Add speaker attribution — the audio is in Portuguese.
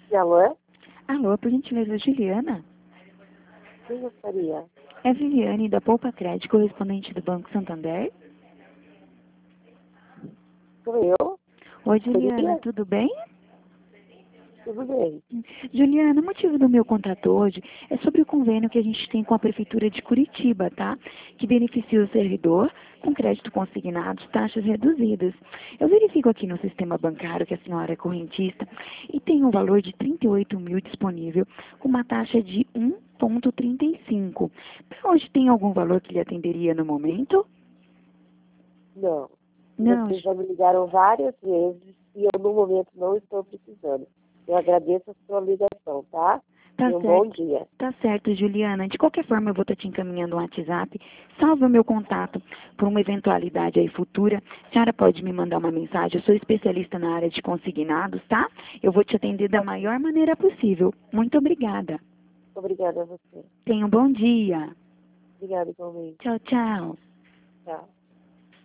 Speaker 1: Alô?
Speaker 2: Alô, por gentileza, Juliana?
Speaker 1: Quem gostaria?
Speaker 2: É Viviane, da Poupa Crédito, correspondente do Banco Santander.
Speaker 1: Sou eu?
Speaker 2: Oi, Juliana,
Speaker 1: Seria?
Speaker 2: tudo bem?
Speaker 1: Tudo bem.
Speaker 2: Juliana, o motivo do meu contato hoje é sobre o convênio que a gente tem com a Prefeitura de Curitiba, tá? Que beneficia o servidor com crédito consignado, taxas reduzidas. Eu verifico aqui no sistema bancário que a senhora é correntista e tem um valor de 38 mil disponível com uma taxa de 1,35. Para hoje tem algum valor que lhe atenderia no momento?
Speaker 1: Não.
Speaker 2: Não,
Speaker 1: Vocês já me ligaram várias vezes e eu, no momento, não estou precisando. Eu agradeço a sua ligação, tá?
Speaker 2: tá
Speaker 1: E um bom
Speaker 2: certo.
Speaker 1: dia.
Speaker 2: Tá certo, Juliana. De qualquer forma, eu vou estar te encaminhando um WhatsApp. Salve o meu contato por uma eventualidade aí futura. A senhora pode me mandar uma mensagem. Eu sou especialista na área de consignados, tá? Eu vou te atender da maior maneira possível. Muito obrigada.
Speaker 1: Obrigada a você.
Speaker 2: Tenha um bom dia.
Speaker 1: Obrigada igualmente.
Speaker 2: Tchau, tchau.
Speaker 1: Tchau.